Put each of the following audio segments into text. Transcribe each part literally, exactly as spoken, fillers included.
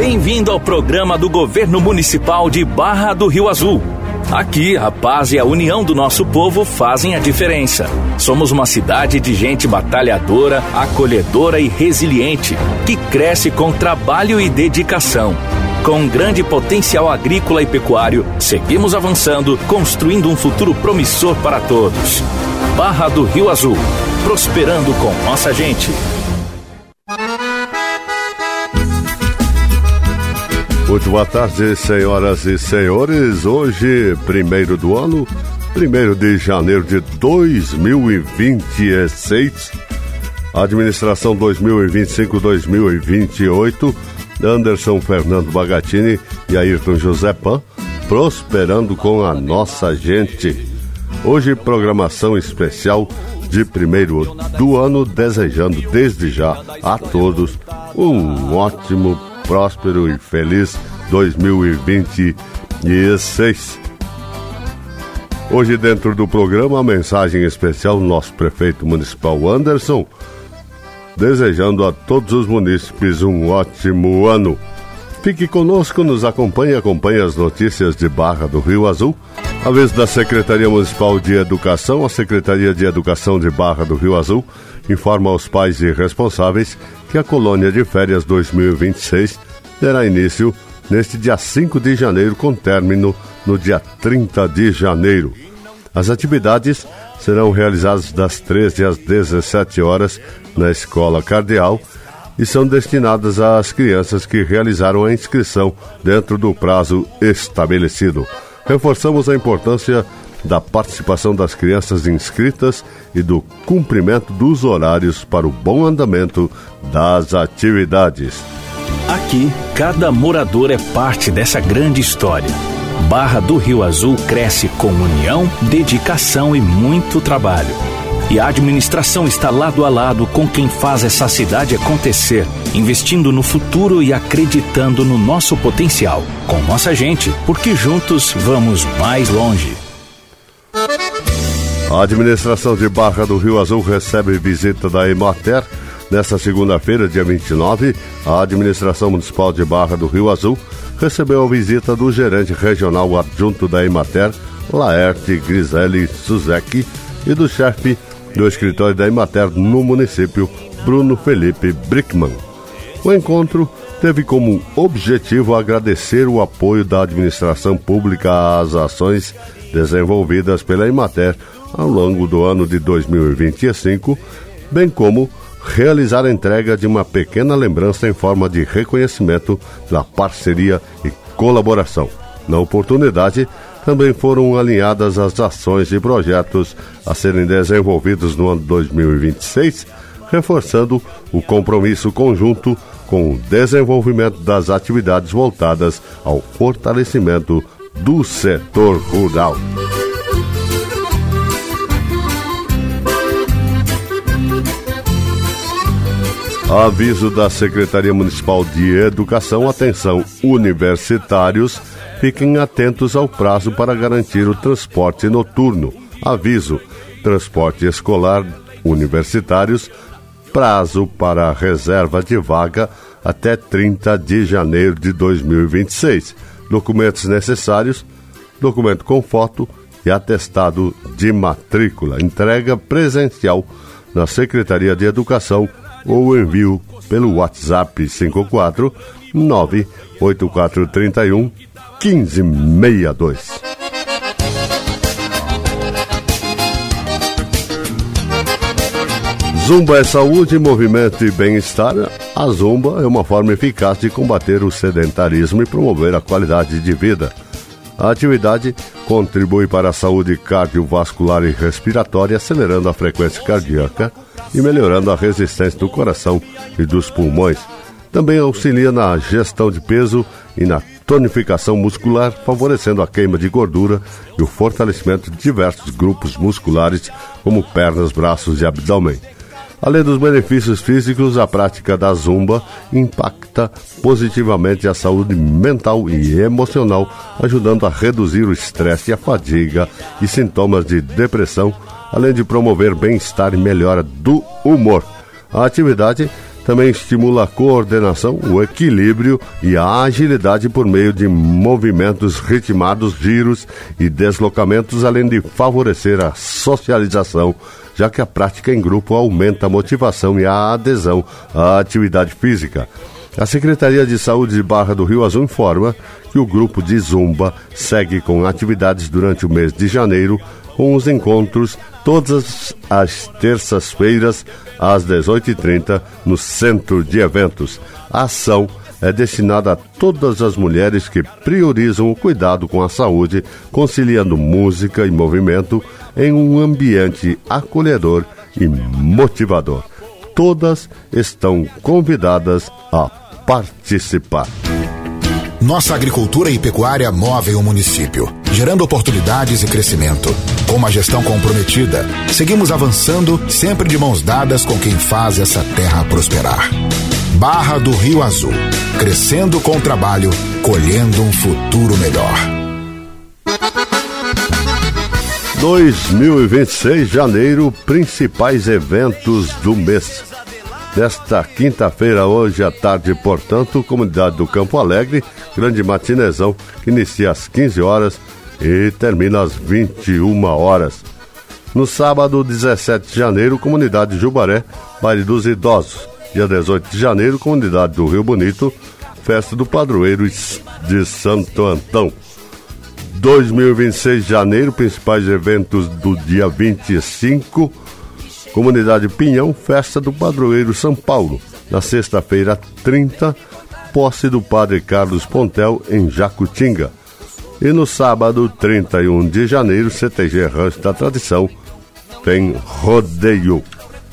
Bem-vindo ao programa do Governo Municipal de Barra do Rio Azul. Aqui, a paz e a união do nosso povo fazem a diferença. Somos uma cidade de gente batalhadora, acolhedora e resiliente, que cresce com trabalho e dedicação. Com um grande potencial agrícola e pecuário, seguimos avançando, construindo um futuro promissor para todos. Barra do Rio Azul, prosperando com nossa gente. Muito boa tarde, senhoras e senhores. Hoje, primeiro do ano, primeiro de janeiro de dois mil e vinte e seis, administração dois mil e vinte e cinco a dois mil e vinte e oito, Anderson Fernando Bagatini e Ayrton José Pan, prosperando com a nossa gente. Hoje, programação especial de primeiro do ano, desejando desde já a todos um ótimo, próspero e feliz dois mil e vinte e seis. Hoje, dentro do programa, a mensagem especial do nosso prefeito municipal Anderson, desejando a todos os munícipes um ótimo ano. Fique conosco, nos acompanhe, acompanhe as notícias de Barra do Rio Azul. A vez da Secretaria Municipal de Educação, a Secretaria de Educação de Barra do Rio Azul informa aos pais e responsáveis que a colônia de férias dois mil e vinte e seis terá início neste dia cinco de janeiro, com término no dia trinta de janeiro. As atividades serão realizadas das treze às dezessete horas na Escola Cardeal e são destinadas às crianças que realizaram a inscrição dentro do prazo estabelecido. Reforçamos a importância da participação das crianças inscritas e do cumprimento dos horários para o bom andamento das atividades. Aqui, cada morador é parte dessa grande história. Barra do Rio Azul cresce com união, dedicação e muito trabalho. E a administração está lado a lado com quem faz essa cidade acontecer, investindo no futuro e acreditando no nosso potencial, com nossa gente, porque juntos vamos mais longe. A administração de Barra do Rio Azul recebe visita da Emater. Nesta segunda-feira, dia vinte e nove, a administração municipal de Barra do Rio Azul recebeu a visita do gerente regional adjunto da Emater, Laerte Griselli Suzeki, e do chefe do escritório da Emater no município, Bruno Felipe Brickman. O encontro teve como objetivo agradecer o apoio da administração pública às ações desenvolvidas pela Emater ao longo do ano de dois mil e vinte e cinco, bem como realizar a entrega de uma pequena lembrança em forma de reconhecimento da parceria e colaboração. Na oportunidade, também foram alinhadas as ações e projetos a serem desenvolvidos no ano dois mil e vinte e seis, reforçando o compromisso conjunto com o desenvolvimento das atividades voltadas ao fortalecimento do setor rural. Aviso da Secretaria Municipal de Educação: atenção, universitários, fiquem atentos ao prazo para garantir o transporte noturno. Aviso: transporte escolar, universitários, prazo para reserva de vaga até trinta de janeiro de dois mil e vinte e seis. Documentos necessários: documento com foto e atestado de matrícula. Entrega presencial na Secretaria de Educação ou envio pelo WhatsApp cinco quatro nove oito quatro três um um cinco seis dois. Zumba é saúde, movimento e bem-estar. A Zumba é uma forma eficaz de combater o sedentarismo e promover a qualidade de vida. A atividade contribui para a saúde cardiovascular e respiratória, acelerando a frequência cardíaca e melhorando a resistência do coração e dos pulmões. Também auxilia na gestão de peso e na tonificação muscular, favorecendo a queima de gordura e o fortalecimento de diversos grupos musculares, como pernas, braços e abdômen. Além dos benefícios físicos, a prática da Zumba impacta positivamente a saúde mental e emocional, ajudando a reduzir o estresse, a fadiga e sintomas de depressão, além de promover bem-estar e melhora do humor. A atividade Também estimula a coordenação, o equilíbrio e a agilidade por meio de movimentos ritmados, giros e deslocamentos, além de favorecer a socialização, já que a prática em grupo aumenta a motivação e a adesão à atividade física. A Secretaria de Saúde de Barra do Rio Azul informa que o grupo de Zumba segue com atividades durante o mês de janeiro, com os encontros todas as terças-feiras às dezoito e trinta no Centro de Eventos. A ação é destinada a todas as mulheres que priorizam o cuidado com a saúde, conciliando música e movimento em um ambiente acolhedor e motivador. Todas estão convidadas a participar. Nossa agricultura e pecuária movem o município, gerando oportunidades e crescimento. Com uma gestão comprometida, seguimos avançando, sempre de mãos dadas com quem faz essa terra prosperar. Barra do Rio Azul, crescendo com o trabalho, colhendo um futuro melhor. dois mil e vinte e seis, janeiro, principais eventos do mês. Nesta quinta-feira, hoje à tarde, portanto, comunidade do Campo Alegre, grande matinezão, que inicia às quinze horas e termina às vinte e uma horas. No sábado, dezessete de janeiro, comunidade Jubaré, baile dos idosos. Dia dezoito de janeiro, comunidade do Rio Bonito, festa do padroeiro de Santo Antão. dois mil e vinte e seis, janeiro, principais eventos do dia vinte e cinco, comunidade Pinhão, festa do padroeiro São Paulo. Na sexta-feira, trinta, posse do padre Carlos Pontel em Jacutinga. E no sábado, trinta e um de janeiro, C T G Rancho da Tradição, tem rodeio.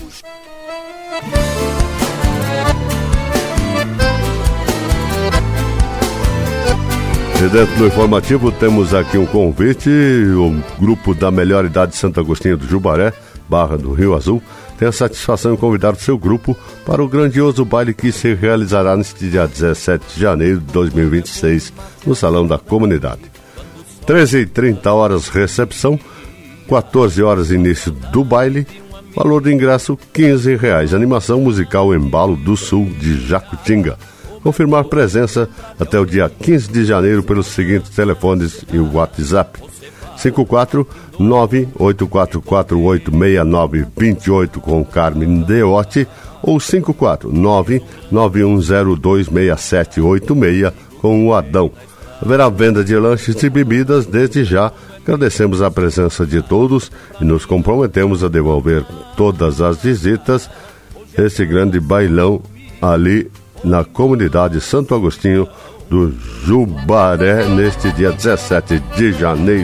E dentro do informativo temos aqui um convite, o grupo da Melhor Idade de Santo Agostinho do Jubaré, Barra do Rio Azul, tem a satisfação de convidar o seu grupo para o grandioso baile que se realizará neste dia dezessete de janeiro de dois mil e vinte e seis, no Salão da Comunidade. treze e trinta horas recepção, quatorze horas início do baile, valor de ingresso quinze reais, animação musical Embalo do Sul de Jacutinga. Confirmar presença até o dia quinze de janeiro pelos seguintes telefones e o WhatsApp: cinco quatro nove oito quatro quatro oito seis nove dois oito com Carmen Deotti ou cinco quatro nove nove um zero dois seis sete oito seis com o Adão. Haverá venda de lanches e bebidas. Desde já agradecemos a presença de todos e nos comprometemos a devolver todas as visitas esse grande bailão ali na comunidade Santo Agostinho do Jubaré, neste dia dezessete de janeiro.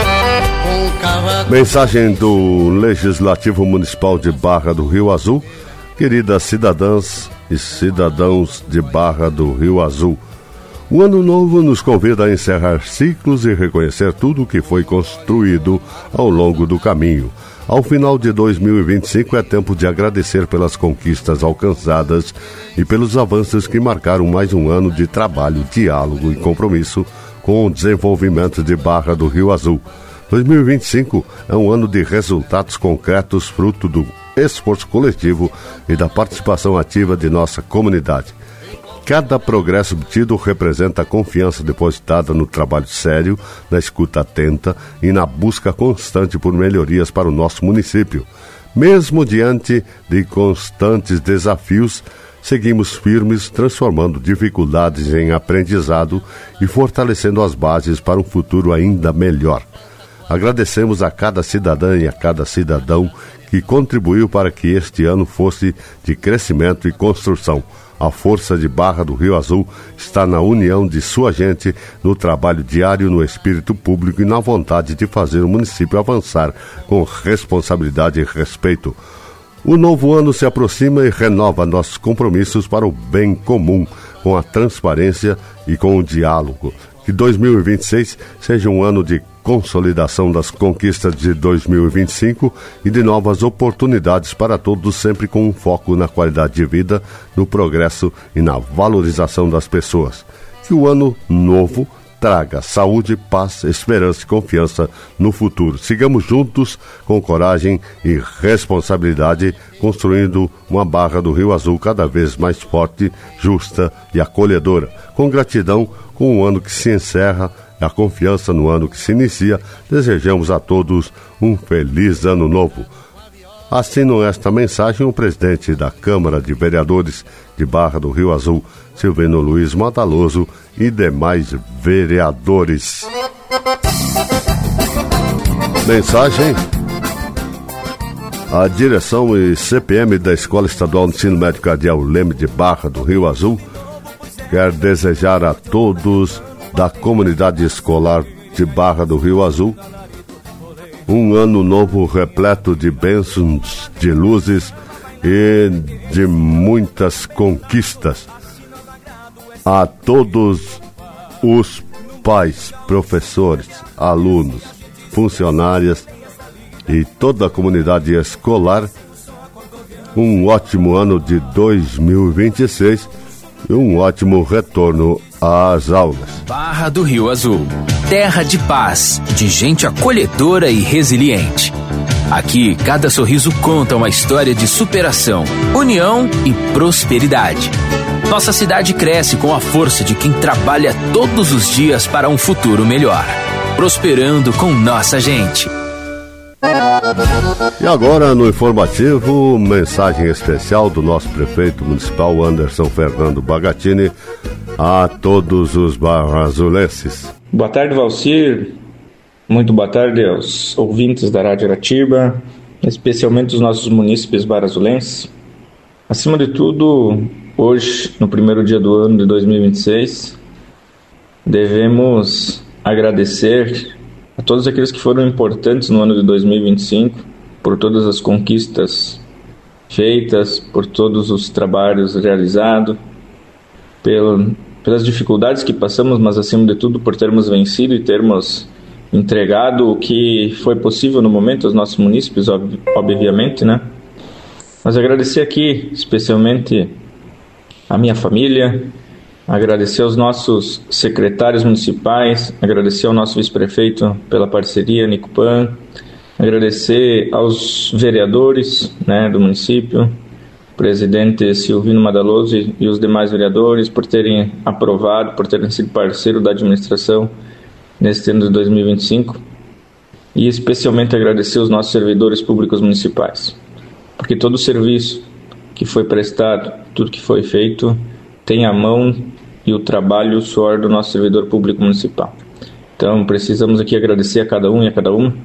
Mensagem do Legislativo Municipal de Barra do Rio Azul. Queridas cidadãs e cidadãos de Barra do Rio Azul, o ano novo nos convida a encerrar ciclos e reconhecer tudo o que foi construído ao longo do caminho. Ao final de dois mil e vinte e cinco é tempo de agradecer pelas conquistas alcançadas e pelos avanços que marcaram mais um ano de trabalho, diálogo e compromisso com o desenvolvimento de Barra do Rio Azul. dois mil e vinte e cinco é um ano de resultados concretos, fruto do esforço coletivo e da participação ativa de nossa comunidade. Cada progresso obtido representa a confiança depositada no trabalho sério, na escuta atenta e na busca constante por melhorias para o nosso município. Mesmo diante de constantes desafios, seguimos firmes, transformando dificuldades em aprendizado e fortalecendo as bases para um futuro ainda melhor. Agradecemos a cada cidadã e a cada cidadão que contribuiu para que este ano fosse de crescimento e construção. A força de Barra do Rio Azul está na união de sua gente, no trabalho diário, no espírito público e na vontade de fazer o município avançar com responsabilidade e respeito. O novo ano se aproxima e renova nossos compromissos para o bem comum, com a transparência e com o diálogo. Que dois mil e vinte e seis seja um ano de consolidação das conquistas de dois mil e vinte e cinco e de novas oportunidades para todos, sempre com um foco na qualidade de vida, no progresso e na valorização das pessoas. Que o ano novo traga saúde, paz, esperança e confiança no futuro. Sigamos juntos com coragem e responsabilidade, construindo uma Barra do Rio Azul cada vez mais forte, justa e acolhedora. Com gratidão com o ano que se encerra e a confiança no ano que se inicia, desejamos a todos um feliz ano novo. Assinam esta mensagem o presidente da Câmara de Vereadores de Barra do Rio Azul, Silvino Luiz Madaloso, e demais vereadores. Mensagem: a direção e C P M da Escola Estadual de Ensino Médio Cardeal Leme de Barra do Rio Azul quer desejar a todos da comunidade escolar de Barra do Rio Azul um ano novo repleto de bênçãos, de luzes e de muitas conquistas. A todos os pais, professores, alunos, funcionárias e toda a comunidade escolar, um ótimo ano de dois mil e vinte e seis e um ótimo retorno às aulas. Barra do Rio Azul, terra de paz, de gente acolhedora e resiliente. Aqui, cada sorriso conta uma história de superação, união e prosperidade. Nossa cidade cresce com a força de quem trabalha todos os dias para um futuro melhor, prosperando com nossa gente. E agora, no informativo, mensagem especial do nosso prefeito municipal, Anderson Fernando Bagatini, a todos os barrazulenses. Boa tarde, Valcir. Muito boa tarde aos ouvintes da Rádio Aratiba, especialmente os nossos munícipes barrazulenses. Acima de tudo, hoje, no primeiro dia do ano de dois mil e vinte e seis, devemos agradecer a todos aqueles que foram importantes no ano de dois mil e vinte e cinco, por todas as conquistas feitas, por todos os trabalhos realizados, pelo, pelas dificuldades que passamos, mas acima de tudo por termos vencido e termos entregado o que foi possível no momento aos nossos munícipes, ob, obviamente, né? Mas agradecer aqui especialmente a minha família, agradecer aos nossos secretários municipais, agradecer ao nosso vice-prefeito pela parceria, Nico Pan, agradecer aos vereadores, né, do município, presidente Silvino Madaloso e, e os demais vereadores por terem aprovado, por terem sido parceiro da administração neste ano de dois mil e vinte e cinco, e especialmente agradecer aos nossos servidores públicos municipais, porque todo o serviço que foi prestado, tudo que foi feito, tem a mão e o trabalho e o suor do nosso servidor público municipal. Então, precisamos aqui agradecer a cada um e a cada uma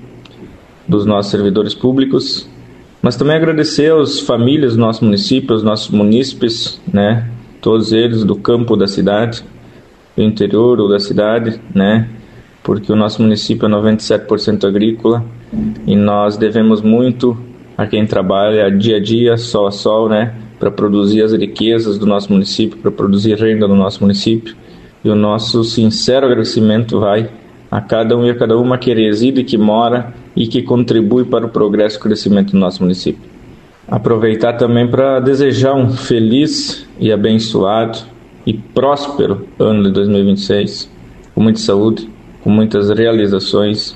dos nossos servidores públicos, mas também agradecer às famílias do nosso município, aos nossos munícipes, né, todos eles do campo da cidade, do interior ou da cidade, né, porque o nosso município é noventa e sete por cento agrícola e nós devemos muito a quem trabalha dia a dia, sol a sol, né, para produzir as riquezas do nosso município, para produzir renda no nosso município. E o nosso sincero agradecimento vai a cada um e a cada uma que reside, que mora e que contribui para o progresso e crescimento do nosso município. Aproveitar também para desejar um feliz e abençoado e próspero ano de dois mil e vinte e seis, com muita saúde, com muitas realizações,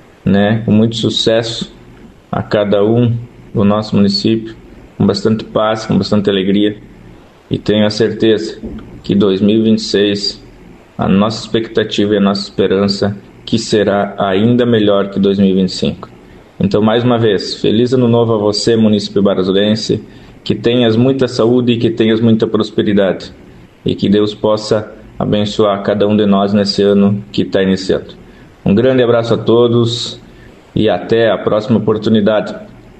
né, com muito sucesso a cada um do nosso município, com bastante paz, com bastante alegria, e tenho a certeza que dois mil e vinte e seis, a nossa expectativa e a nossa esperança que será ainda melhor que dois mil e vinte e cinco. Então, mais uma vez, feliz ano novo a você, município barrazulense, que tenhas muita saúde e que tenhas muita prosperidade, e que Deus possa abençoar cada um de nós nesse ano que está iniciando. Um grande abraço a todos e até a próxima oportunidade.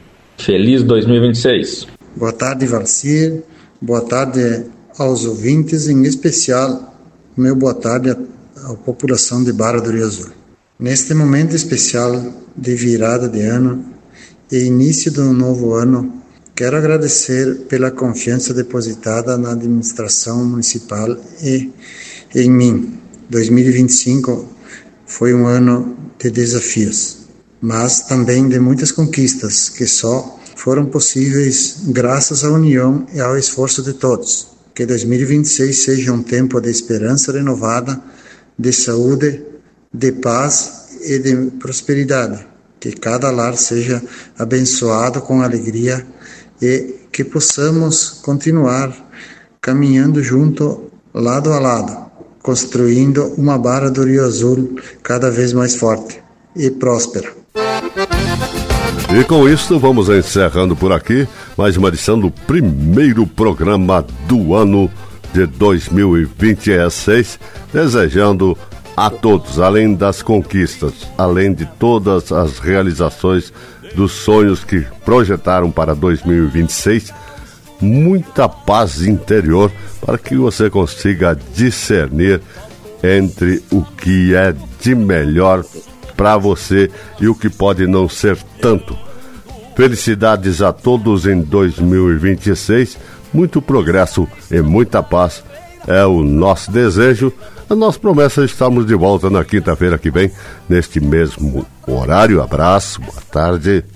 Feliz dois mil e vinte e seis. Boa tarde, Valcir. Boa tarde aos ouvintes, em especial, meu boa tarde à população de Barra do Rio Azul. Neste momento especial de virada de ano e início do novo ano, quero agradecer pela confiança depositada na administração municipal e em mim. dois mil e vinte e cinco foi um ano de desafios, mas também de muitas conquistas que só foram possíveis graças à união e ao esforço de todos. Que dois mil e vinte e seis seja um tempo de esperança renovada de saúde, de paz e de prosperidade. Que cada lar seja abençoado com alegria e que possamos continuar caminhando junto, lado a lado, construindo uma Barra do Rio Azul cada vez mais forte e próspera. E com isso vamos encerrando por aqui mais uma edição do primeiro programa do ano de dois mil e vinte e seis, desejando a todos, além das conquistas, além de todas as realizações dos sonhos que projetaram para dois mil e vinte e seis, muita paz interior para que você consiga discernir entre o que é de melhor para você e o que pode não ser tanto. Felicidades a todos em dois mil e vinte e seis, muito progresso e muita paz é o nosso desejo. A nossa promessa é estarmos de volta na quinta-feira que vem, neste mesmo horário. Abraço, boa tarde